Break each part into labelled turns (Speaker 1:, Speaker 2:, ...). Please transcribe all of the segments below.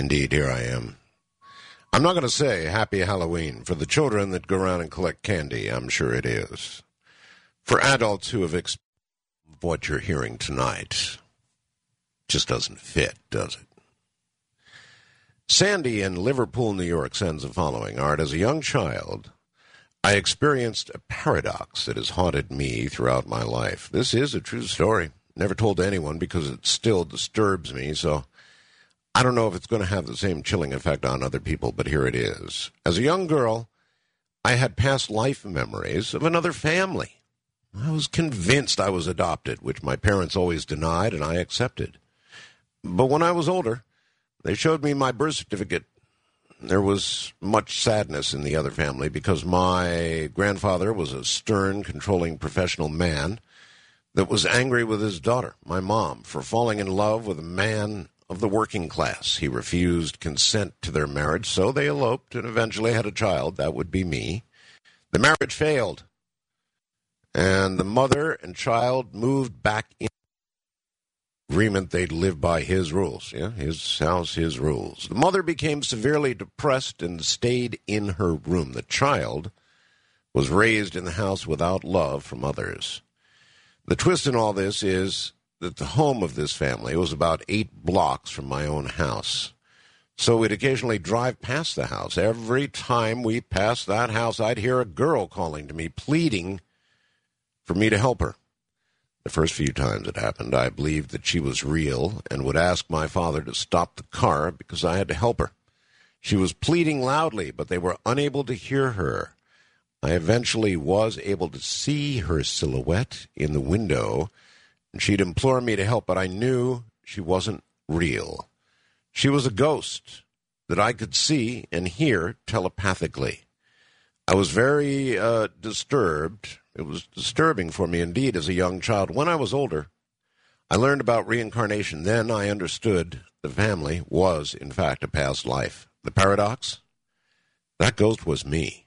Speaker 1: Indeed, here I am. I'm not going to say Happy Halloween. For the children that go around and collect candy, I'm sure it is. For adults who have experienced what you're hearing tonight, just doesn't fit, does it? Sandy in Liverpool, New York sends the following. Art, as a young child, I experienced a paradox that has haunted me throughout my life. This is a true story. Never told to anyone because it still disturbs me, so I don't know if it's going to have the same chilling effect on other people, but here it is. As a young girl, I had past life memories of another family. I was convinced I was adopted, which my parents always denied and I accepted. But when I was older, they showed me my birth certificate. There was much sadness in the other family because my grandfather was a stern, controlling professional man that was angry with his daughter, my mom, for falling in love with a man of the working class. He refused consent to their marriage, so they eloped and eventually had a child. That would be me. The marriage failed, and the mother and child moved back in agreement they'd live by his rules. Yeah, his house, his rules. The mother became severely depressed and stayed in her room. The child was raised in the house without love from others. The twist in all this is that the home of this family was about 8 blocks from my own house. So we'd occasionally drive past the house. Every time we passed that house, I'd hear a girl calling to me, pleading for me to help her. The first few times it happened, I believed that she was real and would ask my father to stop the car because I had to help her. She was pleading loudly, but they were unable to hear her. I eventually was able to see her silhouette in the window, and she'd implore me to help, but I knew she wasn't real. She was a ghost that I could see and hear telepathically. I was very disturbed. It was disturbing for me indeed as a young child. When I was older, I learned about reincarnation. Then I understood the family was, in fact, a past life. The paradox? That ghost was me.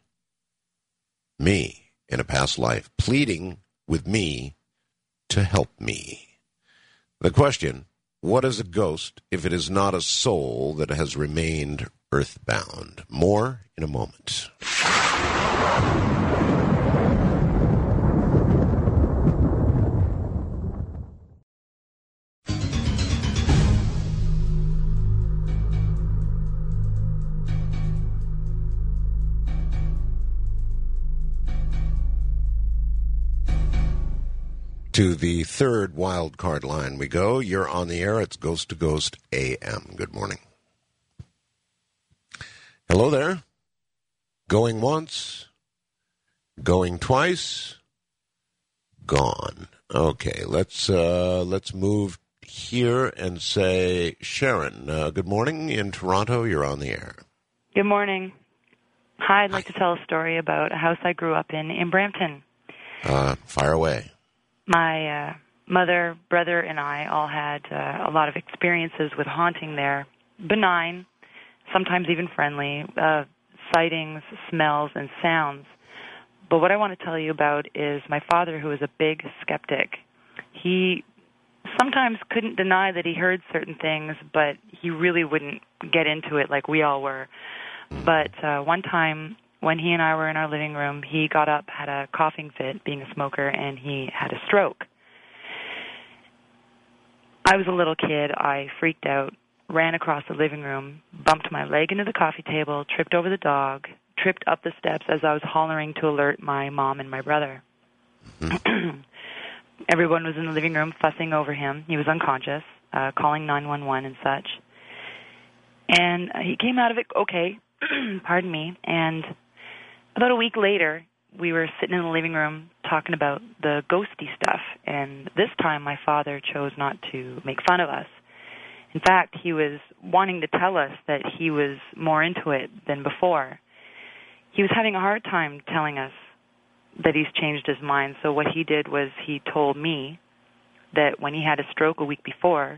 Speaker 1: Me in a past life, pleading with me to help me. The question, what is a ghost if it is not a soul that has remained earthbound? More in a moment. To the third wild card line we go. You're on the air. It's Ghost to Ghost AM. Good morning. Hello there. Going once. Going twice. Gone. Okay, let's move here and say Sharon. Good morning in Toronto. You're on the air.
Speaker 2: Good morning. Hi, I'd like to tell a story about a house I grew up in Brampton.
Speaker 1: Fire away.
Speaker 2: My mother, brother, and I all had a lot of experiences with haunting there. Benign, sometimes even friendly, sightings, smells, and sounds. But what I want to tell you about is my father, who was a big skeptic. He sometimes couldn't deny that he heard certain things, but he really wouldn't get into it like we all were. But one time, when he and I were in our living room, he got up, had a coughing fit, being a smoker, and he had a stroke. I was a little kid. I freaked out, ran across the living room, bumped my leg into the coffee table, tripped over the dog, tripped up the steps as I was hollering to alert my mom and my brother. Everyone was in the living room fussing over him. He was unconscious, calling 911 and such. And he came out of it okay, pardon me, and about a week later, we were sitting in the living room talking about the ghosty stuff, and this time my father chose not to make fun of us. In fact, he was wanting to tell us that he was more into it than before. He was having a hard time telling us that he's changed his mind, so what he did was he told me that when he had a stroke a week before,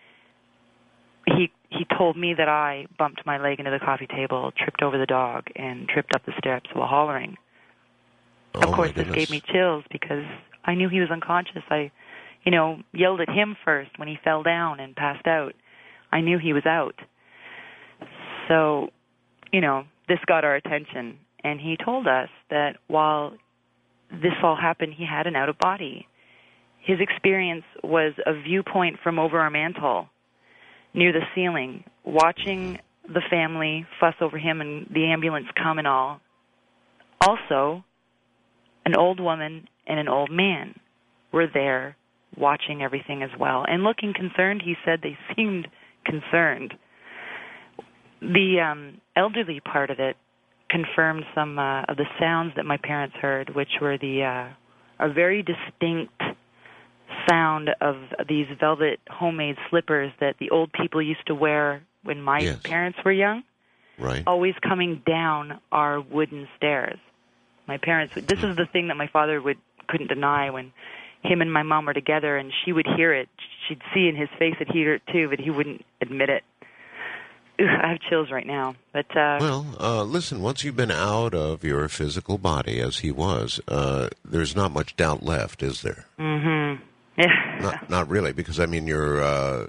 Speaker 2: he told me that I bumped my leg into the coffee table, tripped over the dog, and tripped up the steps while hollering. Of course, this gave me chills because I knew he was unconscious. I, yelled at him first when he fell down and passed out. I knew he was out. So, this got our attention. And he told us that while this all happened, he had an out-of-body. His experience was a viewpoint from over our mantle near the ceiling, watching the family fuss over him and the ambulance come and all. Also, an old woman and an old man were there watching everything as well and looking concerned. He said they seemed concerned. The elderly part of it confirmed some of the sounds that my parents heard, which were a very distinct sound of these velvet homemade slippers that the old people used to wear when my parents were young.
Speaker 1: Right.
Speaker 2: Always coming down our wooden stairs. My parents, this is the thing that my father couldn't deny when him and my mom were together, and she would hear it. She'd see in his face that he'd hear it too, but he wouldn't admit it. I have chills right now. But
Speaker 1: listen, once you've been out of your physical body, as he was, there's not much doubt left, is there?
Speaker 2: Mm-hmm. Yeah.
Speaker 1: Not really, because I mean, you're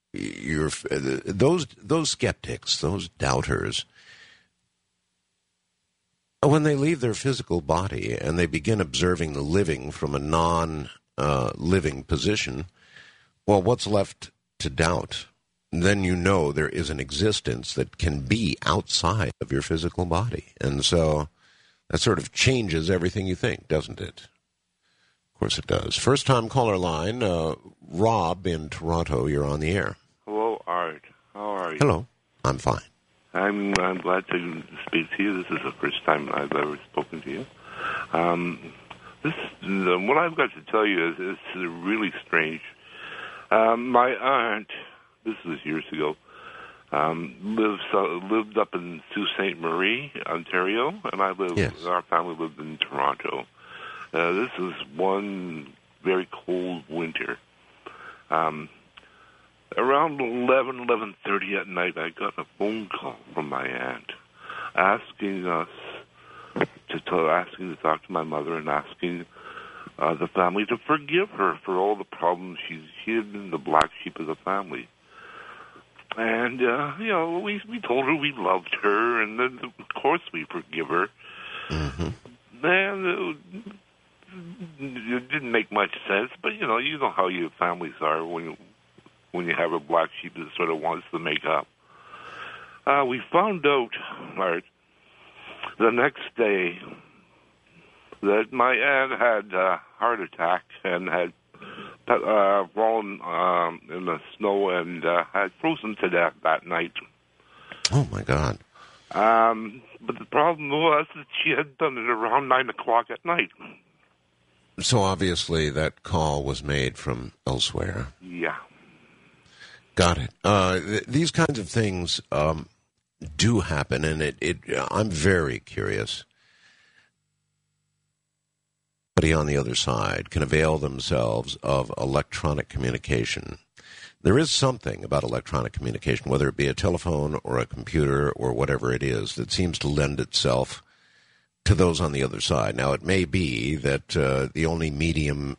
Speaker 1: those skeptics, those doubters, when they leave their physical body and they begin observing the living from a non-living position, well, what's left to doubt? Then you know there is an existence that can be outside of your physical body. And so that sort of changes everything you think, doesn't it? Of course it does. First-time caller line, Rob in Toronto, you're on the air.
Speaker 3: Hello, Art. How are you?
Speaker 1: Hello. I'm fine.
Speaker 3: I'm glad to speak to you. This is the first time I've ever spoken to you. What I've got to tell you is really strange. My aunt, this was years ago, lived up in Sault Ste. Marie, Ontario, and our family lived in Toronto. This was one very cold winter. Around 11:30 at night, I got a phone call from my aunt asking to talk to my mother and asking the family to forgive her for all the problems she had been the black sheep of the family. And, we told her we loved her, and then, of course, we forgive her.
Speaker 1: Mm-hmm.
Speaker 3: And it didn't make much sense, but, you know how your families are when you have a black sheep that sort of wants to make up. We found out, Art, the next day that my aunt had a heart attack and had fallen in the snow and had frozen to death that night.
Speaker 1: Oh, my God.
Speaker 3: But the problem was that she had done it around 9 o'clock at night.
Speaker 1: So obviously that call was made from elsewhere.
Speaker 3: Yeah.
Speaker 1: Got it. These kinds of things do happen, and I'm very curious. Somebody on the other side can avail themselves of electronic communication. There is something about electronic communication, whether it be a telephone or a computer or whatever it is, that seems to lend itself to those on the other side. Now, it may be that the only medium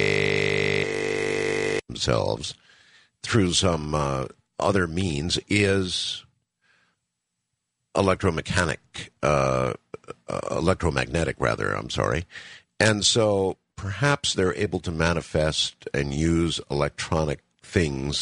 Speaker 1: they themselves through some other means is electromagnetic, and so perhaps they're able to manifest and use electronic things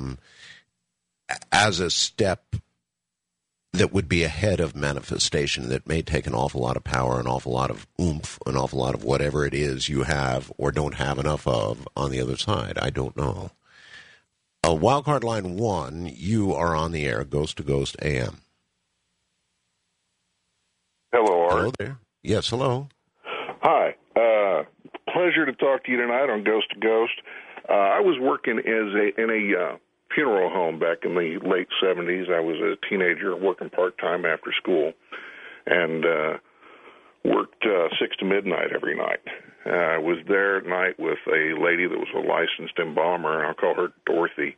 Speaker 1: as a step that would be ahead of manifestation, that may take an awful lot of power, an awful lot of oomph, an awful lot of whatever it is you have or don't have enough of on the other side. I don't know. Wildcard line 1, you are on the air, Ghost to Ghost AM.
Speaker 4: Hello, Art.
Speaker 1: Hello there. Yes, hello.
Speaker 4: Hi. Pleasure to talk to you tonight on Ghost to Ghost. I was working in a funeral home back in the late 70s. I was a teenager working part-time after school and worked 6 to midnight every night. I was there at night with a lady that was a licensed embalmer, and I'll call her Dorothy.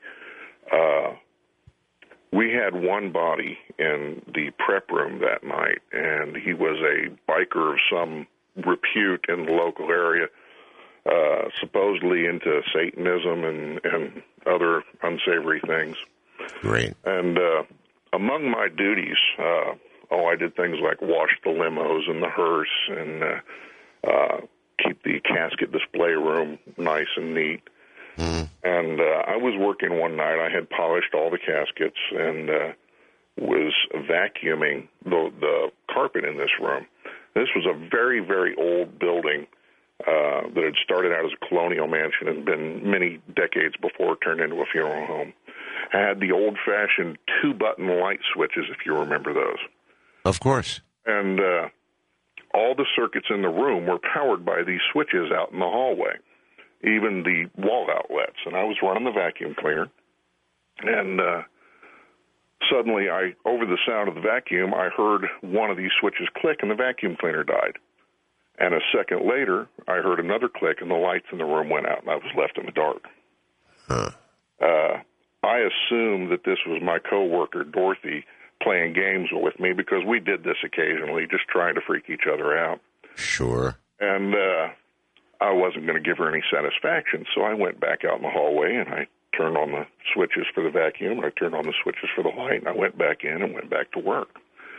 Speaker 4: We had one body in the prep room that night, and he was a biker of some repute in the local area, supposedly into Satanism and other unsavory things.
Speaker 1: Great.
Speaker 4: And among my duties, I did things like wash the limos and the hearse and keep the casket display room nice and neat. Mm. And I was working one night. I had polished all the caskets and was vacuuming the carpet in this room. This was a very, very old building that had started out as a colonial mansion and been many decades before it turned into a funeral home. I had the old-fashioned 2-button light switches, if you remember those.
Speaker 1: Of course.
Speaker 4: And all the circuits in the room were powered by these switches out in the hallway, even the wall outlets. And I was running the vacuum cleaner, and suddenly, over the sound of the vacuum, I heard one of these switches click, and the vacuum cleaner died. And a second later, I heard another click, and the lights in the room went out, and I was left in the dark.
Speaker 1: Huh.
Speaker 4: I assumed that this was my coworker, Dorothy, playing games with me, because we did this occasionally, just trying to freak each other out.
Speaker 1: Sure.
Speaker 4: And I wasn't going to give her any satisfaction, so I went back out in the hallway, and I turned on the switches for the vacuum, and I turned on the switches for the light, and I went back in and went back to work.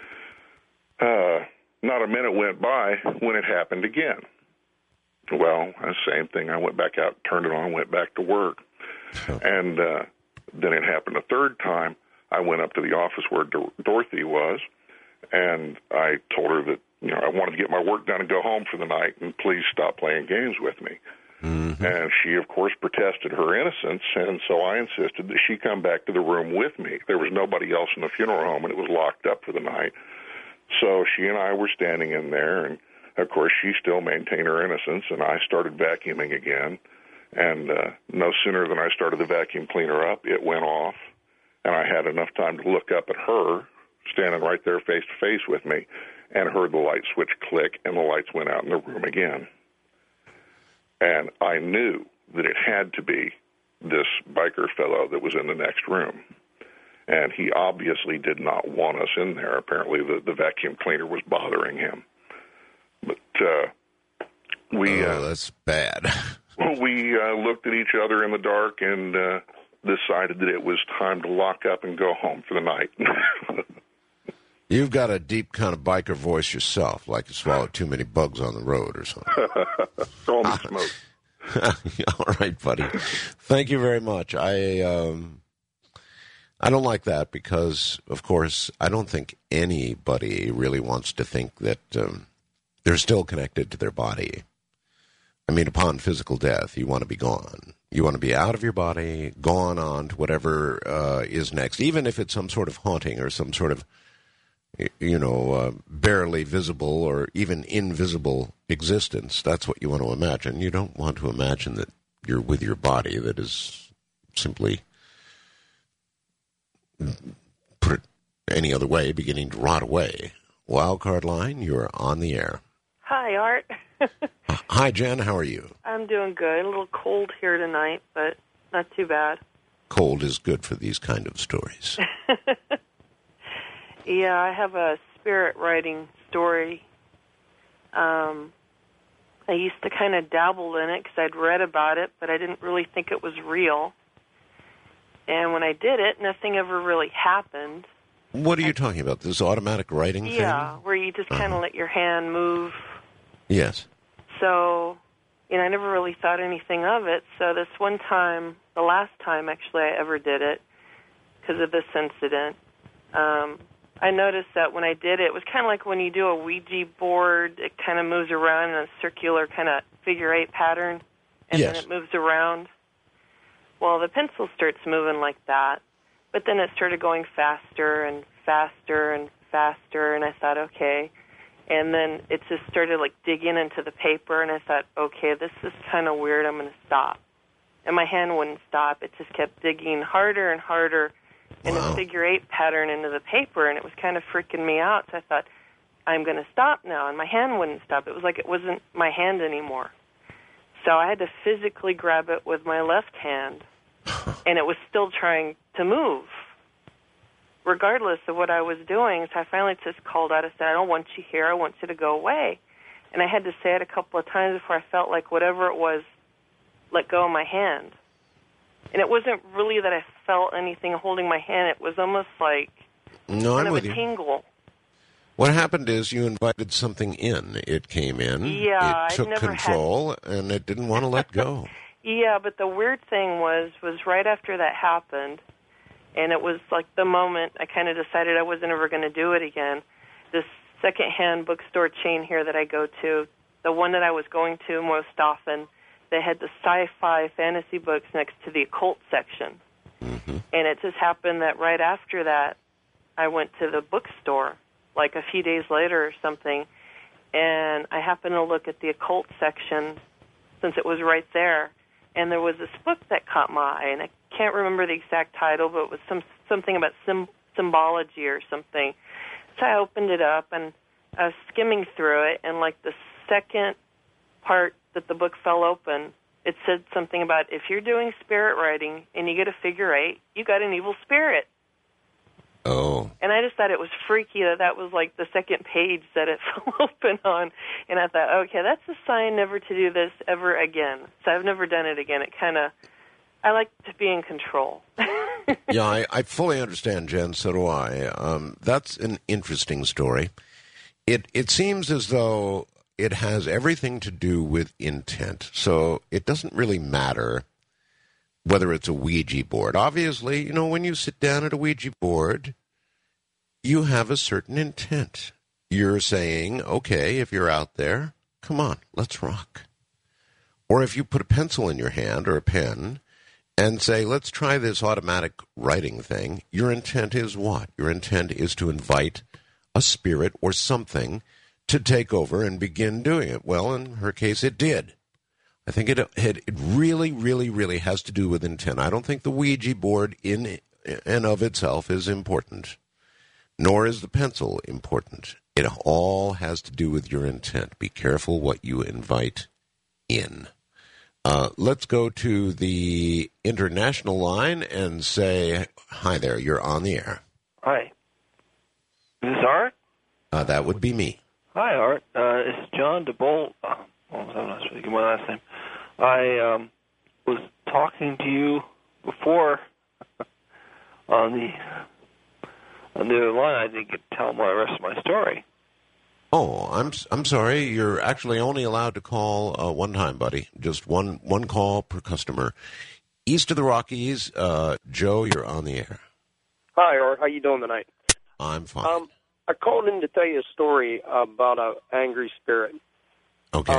Speaker 4: Not a minute went by when it happened again. Well, the same thing. I went back out, turned it on, went back to work. And then it happened a third time. I went up to the office where Dorothy was, and I told her that, I wanted to get my work done and go home for the night, and please stop playing games with me. Mm-hmm. And she, of course, protested her innocence, and so I insisted that she come back to the room with me. There was nobody else in the funeral home, and it was locked up for the night. So she and I were standing in there, and, of course, she still maintained her innocence, and I started vacuuming again. And no sooner than I started the vacuum cleaner up, it went off, and I had enough time to look up at her, standing right there face-to-face with me, and heard the light switch click, and the lights went out in the room again. And I knew that it had to be this biker fellow that was in the next room. And he obviously did not want us in there. Apparently the vacuum cleaner was bothering him. But
Speaker 1: that's bad.
Speaker 4: We looked at each other in the dark and decided that it was time to lock up and go home for the night.
Speaker 1: You've got a deep kind of biker voice yourself, like you swallowed too many bugs on the road or something.
Speaker 4: Call me Smoke.
Speaker 1: All right, buddy. Thank you very much. I don't like that because, of course, I don't think anybody really wants to think that they're still connected to their body. I mean, upon physical death, you want to be gone. You want to be out of your body, gone on to whatever is next, even if it's some sort of haunting or some sort of, barely visible or even invisible existence. That's what you want to imagine. You don't want to imagine that you're with your body that is simply, put it any other way, beginning to rot away. Wildcard line, you're on the air.
Speaker 5: Hi, Art.
Speaker 1: Hi, Jen. How are you?
Speaker 5: I'm doing good. A little cold here tonight, but not too bad.
Speaker 1: Cold is good for these kind of stories.
Speaker 5: Yeah, I have a spirit writing story. I used to kind of dabble in it because I'd read about it, but I didn't really think it was real. And when I did it, nothing ever really happened.
Speaker 1: What are you talking about? This automatic writing thing?
Speaker 5: Yeah, where you just kind of let your hand move.
Speaker 1: Yes.
Speaker 5: So, I never really thought anything of it. So this one time, the last time actually I ever did it, because of this incident, I noticed that when I did it, it was kind of like when you do a Ouija board, it kind of moves around in a circular kind of figure-8 pattern, and
Speaker 1: yes.
Speaker 5: Then it moves around. Well, the pencil starts moving like that, but then it started going faster and faster and faster, and I thought, okay. And then it just started, digging into the paper, and I thought, okay, this is kind of weird. I'm going to stop. And my hand wouldn't stop. It just kept digging harder and harder in a figure-8 pattern into the paper, and it was kind of freaking me out. So I thought, I'm going to stop now, and my hand wouldn't stop. It was like it wasn't my hand anymore. So I had to physically grab it with my left hand, and it was still trying to move, regardless of what I was doing. So I finally just called out and said, I don't want you here. I want you to go away. And I had to say it a couple of times before I felt like whatever it was let go of my hand. And it wasn't really that I felt anything holding my hand. It was almost like
Speaker 1: No,
Speaker 5: kind
Speaker 1: I'm
Speaker 5: of
Speaker 1: with
Speaker 5: a
Speaker 1: you.
Speaker 5: tingle.
Speaker 1: What happened is you invited something in. It came in.
Speaker 5: Yeah,
Speaker 1: It took
Speaker 5: I'd never
Speaker 1: control, and it didn't want to let go.
Speaker 5: Yeah, but the weird thing was right after that happened, and it was like the moment I kind of decided I wasn't ever going to do it again. This secondhand bookstore chain here that I go to, the one that I was going to most often, they had the sci-fi fantasy books next to the occult section.
Speaker 1: Mm-hmm.
Speaker 5: And it just happened that right after that, I went to the bookstore, like a few days later or something, and I happened to look at the occult section since it was right there, and there was this book that caught my eye, and I can't remember the exact title, but it was something about symbology or something. So I opened it up, and I was skimming through it, and like the second part that the book fell open, it said something about if you're doing spirit writing and you get a figure 8, you got an evil spirit.
Speaker 1: Oh.
Speaker 5: And I just thought it was freaky that was like the second page that it fell open on. And I thought, okay, that's a sign never to do this ever again. So I've never done it again. It kind of, I like to be in control.
Speaker 1: Yeah, I fully understand, Jen. So do I. That's an interesting story. It seems as though it has everything to do with intent. So it doesn't really matter whether it's a Ouija board. Obviously, when you sit down at a Ouija board, you have a certain intent. You're saying, okay, if you're out there, come on, let's rock. Or if you put a pencil in your hand or a pen and say, let's try this automatic writing thing, your intent is what? Your intent is to invite a spirit or something to take over and begin doing it. Well, in her case, it did. I think it really, really, really has to do with intent. I don't think the Ouija board in and of itself is important, nor is the pencil important. It all has to do with your intent. Be careful what you invite in. Let's go to the international line and say, hi there, you're on the air.
Speaker 6: Hi. Is this Art?
Speaker 1: That would be me.
Speaker 6: Hi, Art. It's John DeBolt. I'm not speaking my last name. I was talking to you before on the other line. I didn't get to tell the rest of my story.
Speaker 1: Oh, I'm sorry. You're actually only allowed to call one time, buddy. Just one call per customer. East of the Rockies, Joe, you're on the air.
Speaker 7: Hi, Art. How you doing tonight?
Speaker 1: I'm fine.
Speaker 7: I called in to tell you a story about an angry spirit.
Speaker 1: Okay.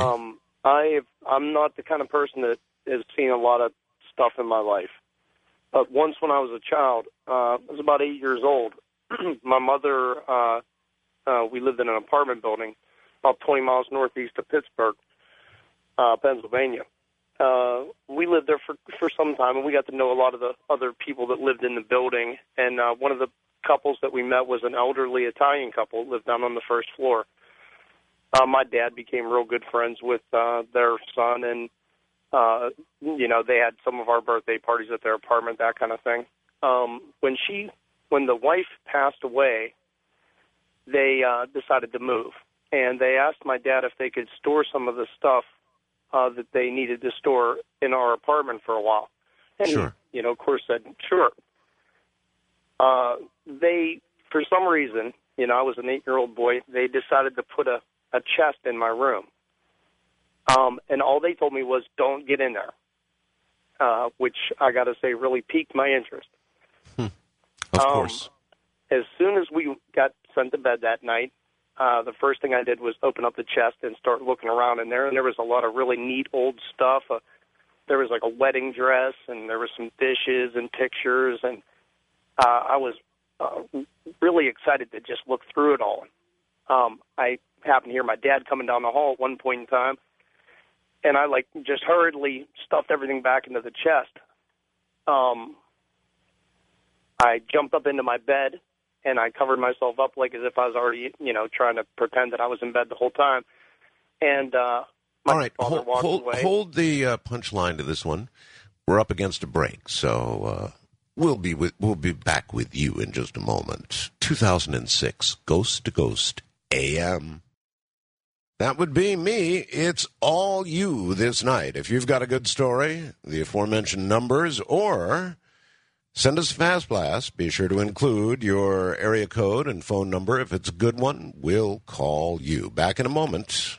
Speaker 7: I'm not the kind of person that has seen a lot of stuff in my life. But once when I was a child, I was about 8 years old, my mother, we lived in an apartment building about 20 miles northeast of Pittsburgh, Pennsylvania. We lived there for some time, and we got to know a lot of the other people that lived in the building. And one of the couples that we met was an elderly Italian couple that lived down on the first floor. My dad became real good friends with their son, and they had some of our birthday parties at their apartment, that kind of thing. When the wife passed away, they decided to move, and they asked my dad if they could store some of the stuff that they needed to store in our apartment for a while. And
Speaker 1: sure.
Speaker 7: He, of course, said sure. They, for some reason, I was an 8-year-old boy, they decided to put a chest in my room. And all they told me was, don't get in there, which I got to say really piqued my interest.
Speaker 1: Of course.
Speaker 7: As soon as we got sent to bed that night, the first thing I did was open up the chest and start looking around in there, and there was a lot of really neat old stuff. There was like a wedding dress, and there was some dishes and pictures, and I was really excited to just look through it all. I happened to hear my dad coming down the hall at one point in time, and I just hurriedly stuffed everything back into the chest. I jumped up into my bed, and I covered myself up like as if I was already, trying to pretend that I was in bed the whole time. And my
Speaker 1: all right,
Speaker 7: father walked away.
Speaker 1: Hold the punchline to this one. We're up against a break, so we'll be back with you in just a moment. 2006, Ghost to Ghost AM. That would be me. It's all you this night. If you've got a good story, the aforementioned numbers, or Send us a Fast Blast. Be sure to include your area code and phone number. If it's a good one, we'll call you. Back in a moment.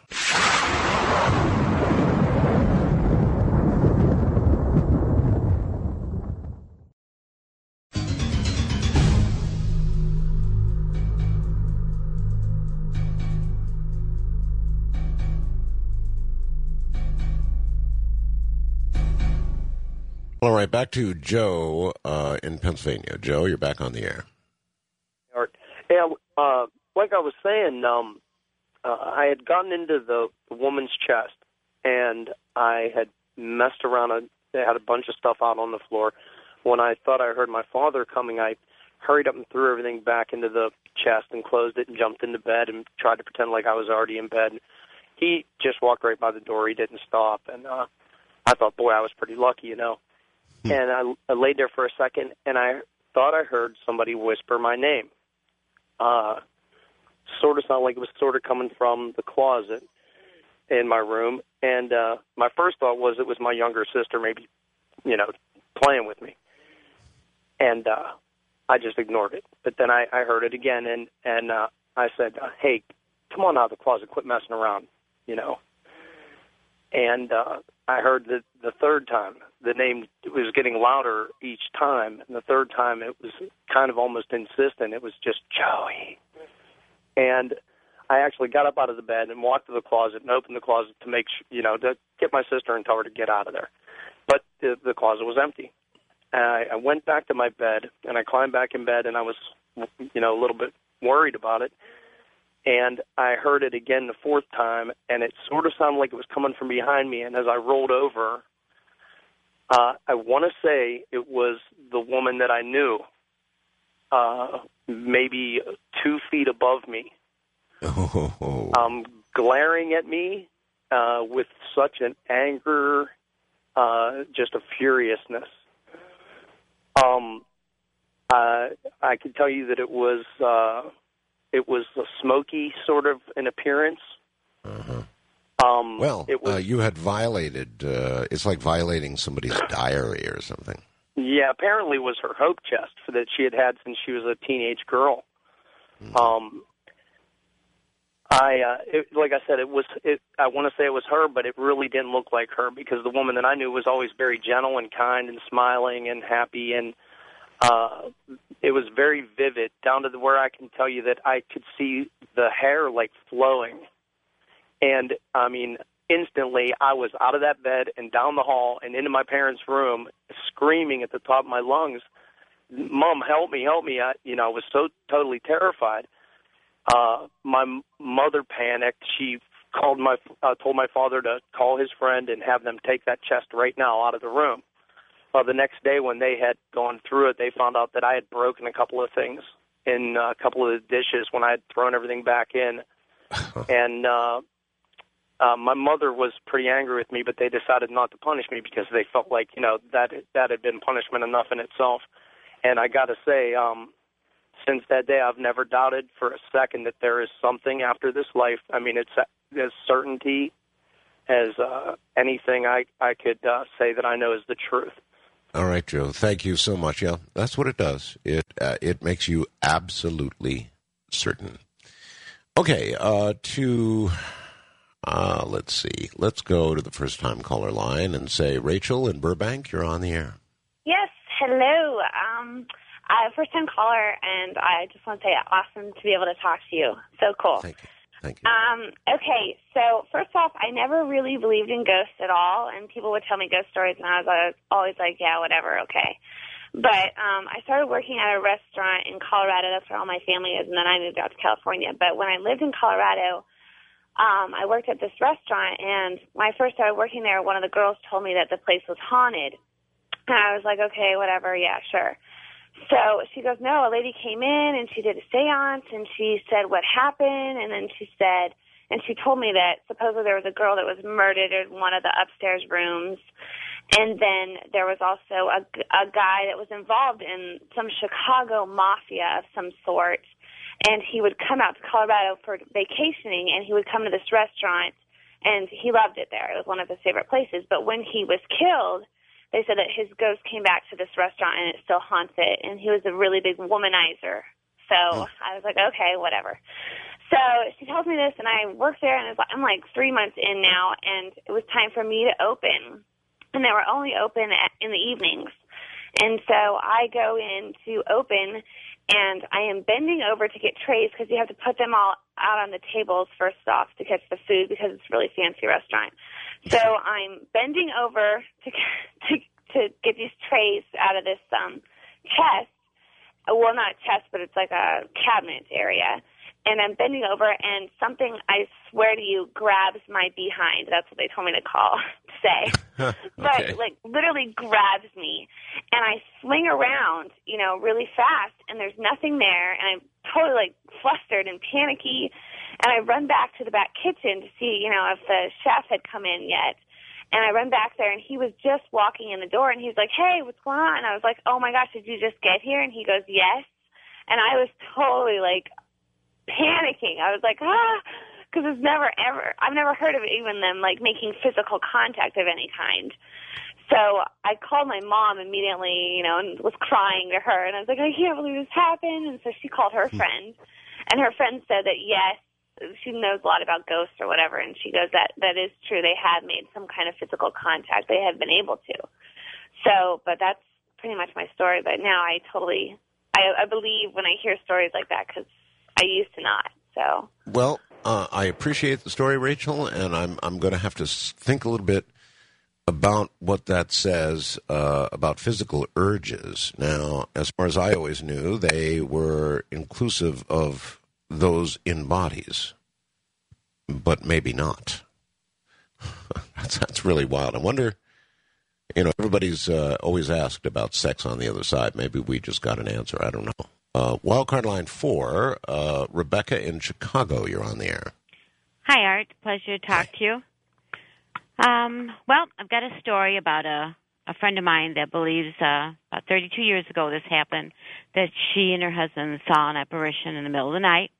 Speaker 1: All right, back to Joe in Pennsylvania. Joe, you're back on the air.
Speaker 7: Yeah, like I was saying, I had gotten into the woman's chest, and I had messed around. They had a bunch of stuff out on the floor. When I thought I heard my father coming, I hurried up and threw everything back into the chest and closed it and jumped into bed and tried to pretend like I was already in bed. He just walked right by the door. He didn't stop, and I thought, boy, I was pretty lucky, you know. And I laid there for a second, and I thought I heard somebody whisper my name. Sort of sounded like it was sort of coming from the closet in my room. And my first thought was it was my younger sister maybe, you know, playing with me. And I just ignored it. But then I heard it again, and I said, hey, come on out of the closet, quit messing around, you know. And I heard the third time. The name was getting louder each time, and the third time it was kind of almost insistent. It was just Joey. And I actually got up out of the bed and walked to the closet and opened the closet to make sure, you know, to get my sister and tell her to get out of there. But the closet was empty. And I went back to my bed, and I climbed back in bed, and I was, you know, a little bit worried about it. And I heard it again the fourth time, and it sort of sounded like it was coming from behind me. And as I rolled over, I want to say it was the woman that I knew, maybe 2 feet above me, glaring at me with such an anger, just a furiousness. I can tell you that it was a smoky sort of an appearance.
Speaker 1: Uh-huh.
Speaker 7: Well,
Speaker 1: you had violated, it's like violating somebody's diary or something.
Speaker 7: Yeah, apparently it was her hope chest that she had had since she was a teenage girl. Mm-hmm. Like I said, I want to say it was her, but it really didn't look like her because the woman that I knew was always very gentle and kind and smiling and happy, and it was very vivid, down to where I can tell you that I could see the hair like flowing. And, I mean, instantly I was out of that bed and down the hall and into my parents' room screaming at the top of my lungs, Mom, help me, help me. I was so totally terrified. My mother panicked. She told my father to call his friend and have them take that chest right now out of the room. The next day when they had gone through it, they found out that I had broken a couple of things in a couple of the dishes when I had thrown everything back in. And my mother was pretty angry with me, but they decided not to punish me because they felt like, you know, that had been punishment enough in itself. And I got to say, since that day, I've never doubted for a second that there is something after this life. I mean, it's as certainty as anything I could say that I know is the truth.
Speaker 1: All right, Joe. Thank you so much. Yeah, that's what it does. It makes you absolutely certain. Okay, let's see. Let's go to the first-time caller line and say, Rachel in Burbank, you're on the air.
Speaker 8: Yes, hello. I'm a first-time caller, and I just want to say awesome to be able to talk to you. So cool.
Speaker 1: Thank you.
Speaker 8: Okay, so first off, I never really believed in ghosts at all, and people would tell me ghost stories, and I was always like, yeah, whatever, okay. But I started working at a restaurant in Colorado. That's where all my family is, and then I moved out to California. But when I lived in Colorado, I worked at this restaurant, and when I first started working there, one of the girls told me that the place was haunted. And I was like, okay, whatever, yeah, sure. So she goes, no, a lady came in, and she did a seance, and she said what happened, and then she said, and she told me that supposedly there was a girl that was murdered in one of the upstairs rooms, and then there was also a guy that was involved in some Chicago mafia of some sort, and he would come out to Colorado for vacationing, and he would come to this restaurant, and he loved it there. It was one of his favorite places. But when he was killed, they said that his ghost came back to this restaurant and it still haunts it, and he was a really big womanizer. So I was like, okay, whatever. So she tells me this, and I work there, and I'm like 3 months in now, and it was time for me to open. And they were only open in the evenings. And so I go in to open, and I am bending over to get trays because you have to put them all out on the tables first off to catch the food because it's a really fancy restaurant. So I'm bending over to get these trays out of this chest. Well, not a chest, but it's like a cabinet area. And I'm bending over, and something, I swear to you, grabs my behind. That's what they told me to say.
Speaker 1: Okay.
Speaker 8: But, like, literally grabs me. And I swing around, really fast, and there's nothing there. And I'm totally, like, flustered and panicky. And I run back to the back kitchen to see, if the chef had come in yet. And I run back there, and he was just walking in the door, and he's like, hey, what's going on? And I was like, oh, my gosh, did you just get here? And he goes, yes. And I was totally, like, panicking. I was like, because I've never heard of even them, like, making physical contact of any kind. So I called my mom immediately, and was crying to her, and I was like, I can't believe this happened. And so she called her friend, and her friend said that, yes, she knows a lot about ghosts or whatever, and she goes, that is true. They have made some kind of physical contact. They have been able to. So, but that's pretty much my story. But now I believe when I hear stories like that, because I used to not. So. Well,
Speaker 1: I appreciate the story, Rachel, and I'm going to have to think a little bit about what that says about physical urges. Now, as far as I always knew, they were inclusive of those in bodies, but maybe not. That's really wild. I wonder, everybody's always asked about sex on the other side. Maybe we just got an answer. I don't know. Wildcard line 4, Rebecca in Chicago, you're on the air.
Speaker 9: Hi, Art. Pleasure to talk to you. Well, I've got a story about a friend of mine that believes about 32 years ago this happened, that she and her husband saw an apparition in the middle of the night.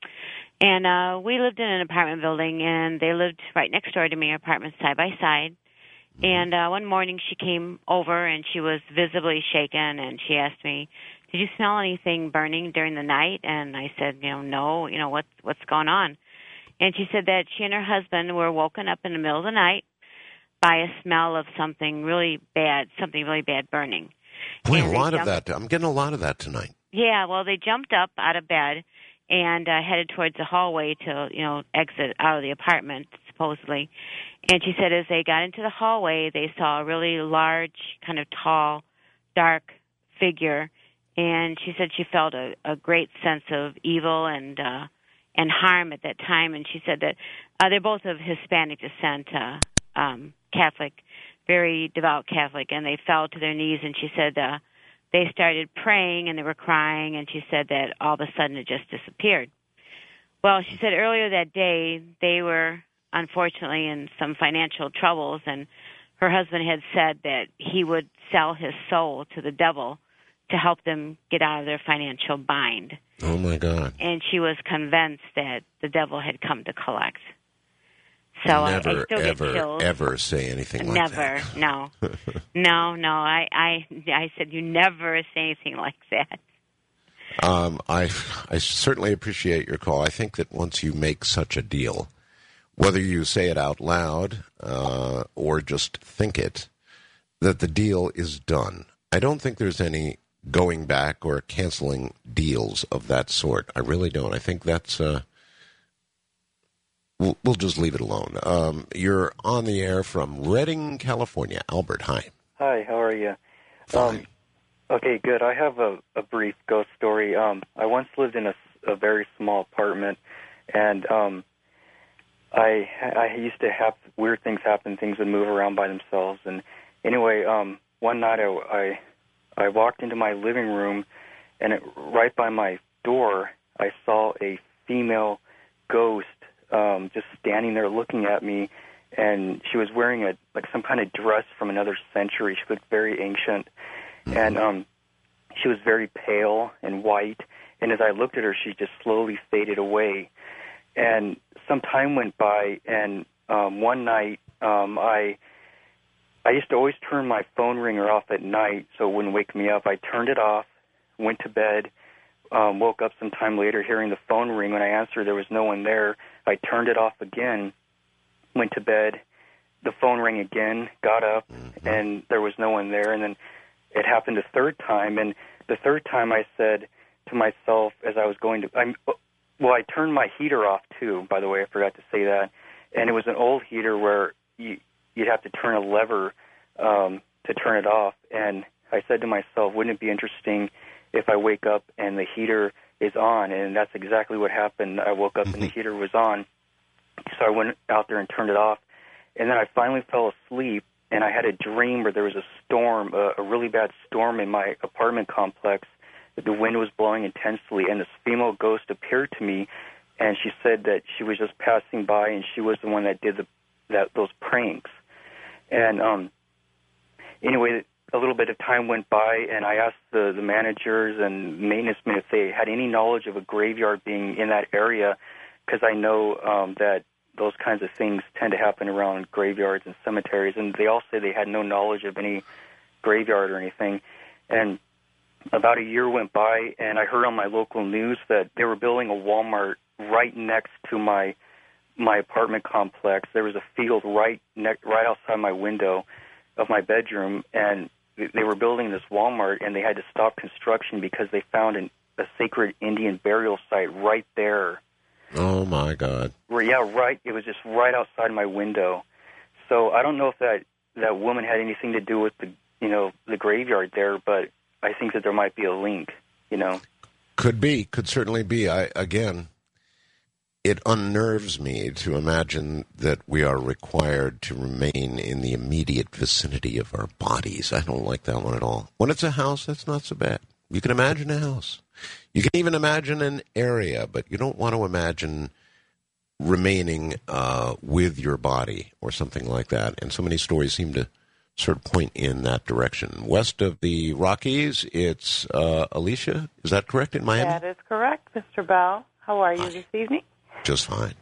Speaker 9: And we lived in an apartment building, and they lived right next door to me, apartments side by side. And one morning she came over, and she was visibly shaken, and she asked me, did you smell anything burning during the night? And I said, no, what's going on? And she said that she and her husband were woken up in the middle of the night by a smell of something really bad burning.
Speaker 1: Boy, a lot of that. I'm getting a lot of that tonight.
Speaker 9: Yeah, well, they jumped up out of bed and headed towards the hallway to, exit out of the apartment, supposedly. And she said as they got into the hallway, they saw a really large, kind of tall, dark figure. And she said she felt a great sense of evil and harm at that time. And she said that they're both of Hispanic descent, Catholic, very devout Catholic, and they fell to their knees. And she said they started praying and they were crying. And she said that all of a sudden it just disappeared. Well, she said earlier that day they were unfortunately in some financial troubles, and her husband had said that he would sell his soul to the devil to help them get out of their financial bind.
Speaker 1: Oh, my God.
Speaker 9: And she was convinced that the devil had come to collect. So
Speaker 1: never,
Speaker 9: I still get chills.
Speaker 1: Ever say anything like that.
Speaker 9: Never, no. No. I said you never say anything like that.
Speaker 1: I certainly appreciate your call. I think that once you make such a deal, whether you say it out loud or just think it, that the deal is done. I don't think there's any going back or canceling deals of that sort. I really don't. I think that's we'll just leave it alone. You're on the air from Redding, California. Albert, hi.
Speaker 10: Hi, how are you?
Speaker 1: Fine.
Speaker 10: Okay, good. I have a brief ghost story. I once lived in a very small apartment, and I used to have weird things happen. Things would move around by themselves. And anyway, one night I walked into my living room, and right by my door, I saw a female ghost just standing there looking at me, and she was wearing some kind of dress from another century. She looked very ancient, and she was very pale and white. And as I looked at her, she just slowly faded away. And some time went by, and one night I I used to always turn my phone ringer off at night so it wouldn't wake me up. I turned it off, went to bed, woke up some time later hearing the phone ring. When I answered, there was no one there. I turned it off again, went to bed. The phone rang again, got up, and there was no one there. And then it happened a third time. And the third time I said to myself as I was going to I turned my heater off, too, by the way. I forgot to say that. And it was an old heater where you'd have to turn a lever to turn it off. And I said to myself, wouldn't it be interesting if I wake up and the heater is on? And that's exactly what happened. I woke up and the heater was on. So I went out there and turned it off. And then I finally fell asleep, and I had a dream where there was a storm, a really bad storm in my apartment complex. The wind was blowing intensely, and this female ghost appeared to me, and she said that she was just passing by, and she was the one that did those pranks. And anyway, a little bit of time went by, and I asked the managers and maintenance men if they had any knowledge of a graveyard being in that area, because I know that those kinds of things tend to happen around graveyards and cemeteries, and they all say they had no knowledge of any graveyard or anything. And about a year went by, and I heard on my local news that they were building a Walmart right next to my apartment complex. There was a field right outside my window of my bedroom, and they were building this Walmart, and they had to stop construction because they found a sacred Indian burial site right there.
Speaker 1: Oh, my God.
Speaker 10: Yeah, right. It was just right outside my window. So I don't know if that woman had anything to do with the graveyard there, but I think that there might be a link,
Speaker 1: Could be. Could certainly be. Again, it unnerves me to imagine that we are required to remain in the immediate vicinity of our bodies. I don't like that one at all. When it's a house, that's not so bad. You can imagine a house. You can even imagine an area, but you don't want to imagine remaining with your body or something like that. And so many stories seem to sort of point in that direction. West of the Rockies, it's Alicia. Is that correct in Miami?
Speaker 11: That is correct, Mr. Bell. How are you this evening?
Speaker 1: Just fine.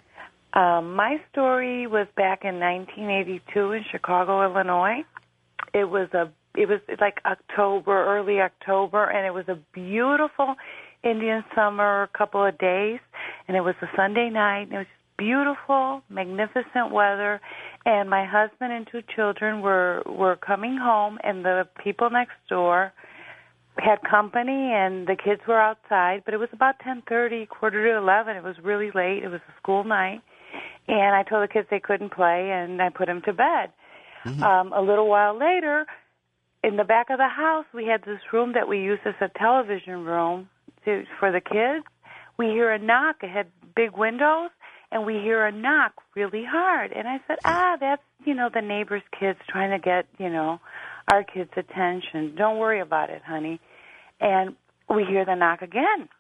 Speaker 11: My story was back in 1982 in Chicago, Illinois. It was like early October, and it was a beautiful Indian summer, couple of days, and it was a Sunday night, and it was beautiful, magnificent weather, and my husband and two children were coming home, and the people next door had company, and the kids were outside, but it was about 10:30, quarter to 11. It was really late. It was a school night, and I told the kids they couldn't play, and I put them to bed. Mm-hmm. A little while later, in the back of the house, we had this room that we used as a television room for the kids. We hear a knock. It had big windows, and we hear a knock really hard. And I said, that's, the neighbor's kids trying to get, our kids' attention. Don't worry about it, honey. And we hear the knock again.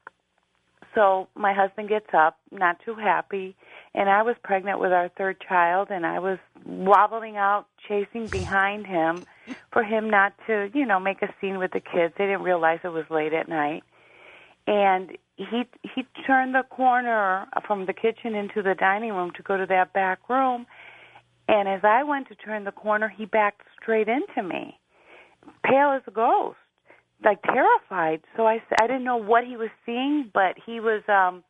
Speaker 11: So my husband gets up, not too happy, and I was pregnant with our third child, and I was wobbling out, chasing behind him for him not to, make a scene with the kids. They didn't realize it was late at night. And he turned the corner from the kitchen into the dining room to go to that back room, and as I went to turn the corner, he backed straight into me, pale as a ghost, like terrified. So I didn't know what he was seeing, but he was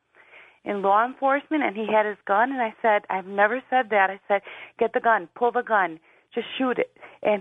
Speaker 11: in law enforcement, and he had his gun, and I said, I've never said that. I said, get the gun, pull the gun, just shoot it. And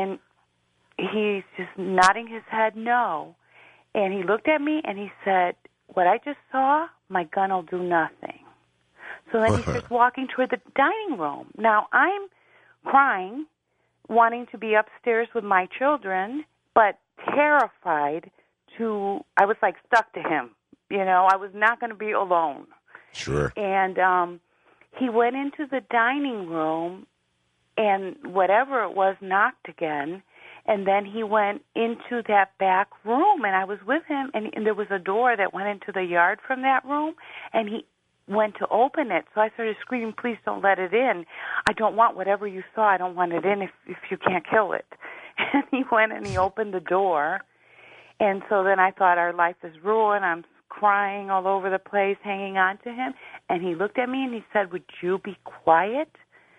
Speaker 11: he's just nodding his head no. And he looked at me, and he said, what I just saw, my gun will do nothing. So then he starts walking toward the dining room. Now, I'm crying, wanting to be upstairs with my children, but terrified I was like stuck to him. I was not going to be alone.
Speaker 1: Sure.
Speaker 11: And he went into the dining room, and whatever it was knocked again, and then he went into that back room, and I was with him, and there was a door that went into the yard from that room, and he went to open it. So I started screaming, please don't let it in. I don't want whatever you saw. I don't want it in if you can't kill it. And he went and he opened the door, and so then I thought our life is ruined. I'm crying all over the place, hanging on to him, and he looked at me and he said, would you be quiet?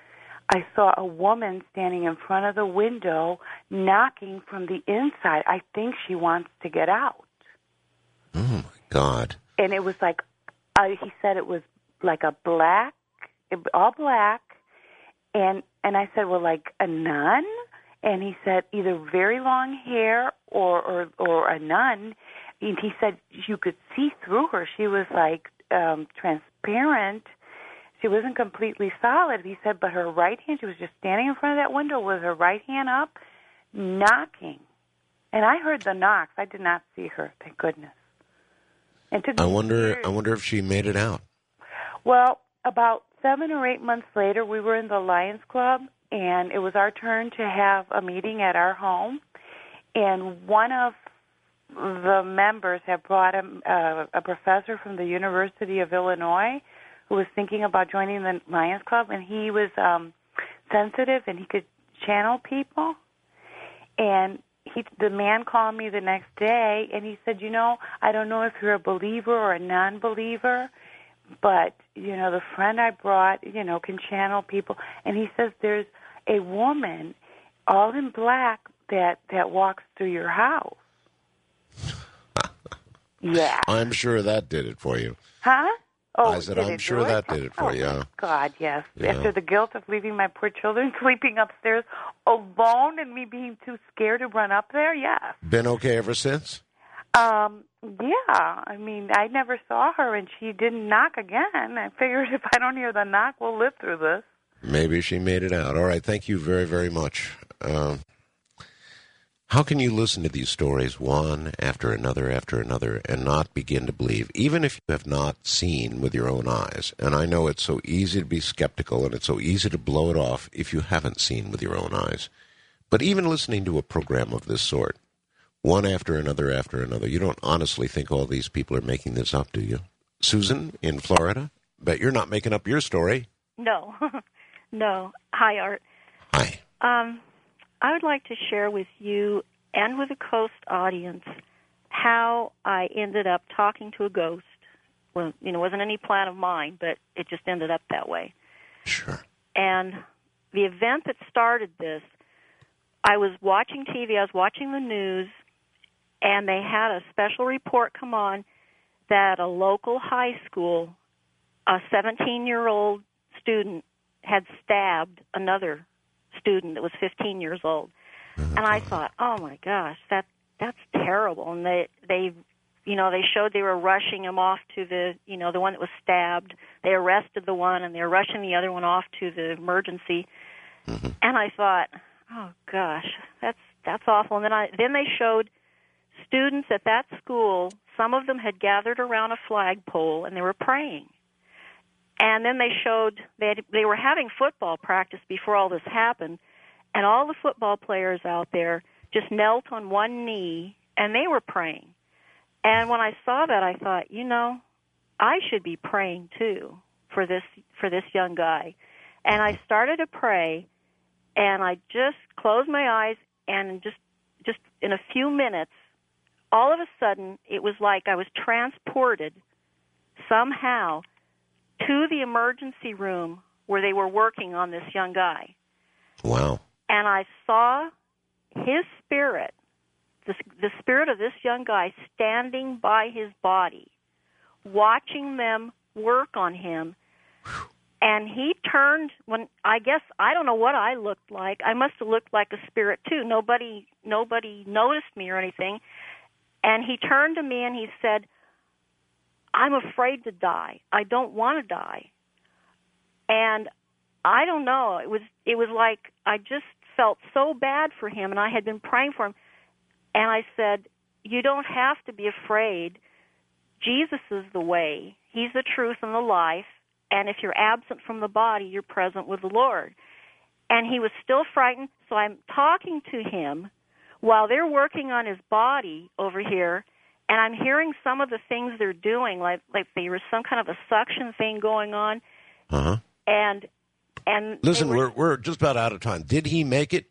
Speaker 11: I saw a woman standing in front of the window knocking from the inside. I think she wants to get out.
Speaker 1: Oh, my God.
Speaker 11: And it was like, he said it was like all black. And I said, well, like a nun? And he said either very long hair or a nun. And he said you could see through her. She was like transparent. She wasn't completely solid. He said, but her right hand, she was just standing in front of that window with her right hand up, knocking. And I heard the knocks. I did not see her, thank goodness. And
Speaker 1: I wonder if she made it out.
Speaker 11: Well, about 7 or 8 months later, we were in the Lions Club, and it was our turn to have a meeting at our home. And one of the members had brought a professor from the University of Illinois who was thinking about joining the Lions Club, and he was sensitive and he could channel people. And the man called me the next day, and he said, I don't know if you're a believer or a non-believer, but, the friend I brought, can channel people. And he says there's a woman all in black that walks through your house. Yeah.
Speaker 1: I'm sure that did it for you.
Speaker 11: Huh? Oh,
Speaker 1: I said, I'm sure that did it for you.
Speaker 11: Oh, God, yes.
Speaker 1: Yeah.
Speaker 11: After the guilt of leaving my poor children sleeping upstairs alone and me being too scared to run up there, yes.
Speaker 1: Been okay ever since?
Speaker 11: Yeah. I mean, I never saw her, and she didn't knock again. I figured if I don't hear the knock, we'll live through this.
Speaker 1: Maybe she made it out. All right, thank you very, very much. How can you listen to these stories one after another, and not begin to believe, even if you have not seen with your own eyes? And I know it's so easy to be skeptical, and it's so easy to blow it off if you haven't seen with your own eyes. But even listening to a program of this sort, one after another, you don't honestly think all these people are making this up, do you? Susan in Florida? Bet you're not making up your story.
Speaker 12: No. No. Hi, Art.
Speaker 1: Hi.
Speaker 12: I would like to share with you and with the Coast audience how I ended up talking to a ghost. Well, it wasn't any plan of mine, but it just ended up that way.
Speaker 1: Sure.
Speaker 12: And the event that started this, I was watching TV, I was watching the news, and they had a special report come on that a local high school, a 17-year-old student had stabbed another student that was 15 years old. And I thought, oh my gosh, that's terrible. And they showed they were rushing him off to the one that was stabbed. They arrested the one and they were rushing the other one off to the emergency. Mm-hmm. And I thought, oh gosh, that's awful. And then they showed students at that school, some of them had gathered around a flagpole and they were praying. And then they showed they were having football practice before all this happened, and all the football players out there just knelt on one knee, and they were praying. And when I saw that, I thought, I should be praying too for this young guy. And I started to pray, and I just closed my eyes, and just in a few minutes, all of a sudden, it was like I was transported somehow to the emergency room where they were working on this young guy.
Speaker 1: Wow.
Speaker 12: And I saw his spirit, the spirit of this young guy, standing by his body, watching them work on him. And he turned I don't know what I looked like. I must have looked like a spirit too. Nobody noticed me or anything. And he turned to me and he said, I'm afraid to die. I don't want to die. And I don't know. It was like I just felt so bad for him, and I had been praying for him. And I said, you don't have to be afraid. Jesus is the way. He's the truth and the life. And if you're absent from the body, you're present with the Lord. And he was still frightened, so I'm talking to him while they're working on his body over here. And I'm hearing some of the things they're doing, like there was some kind of a suction thing going on.
Speaker 1: Uh-huh.
Speaker 12: And
Speaker 1: listen, we're just about out of time. Did he make it?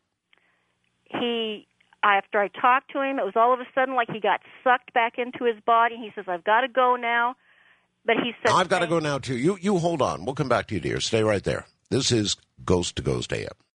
Speaker 12: After I talked to him, it was all of a sudden like he got sucked back into his body. He says, I've got to go now. But he said,
Speaker 1: I've got to go now, too. You hold on. We'll come back to you, dear. Stay right there. This is Ghost to Ghost AM.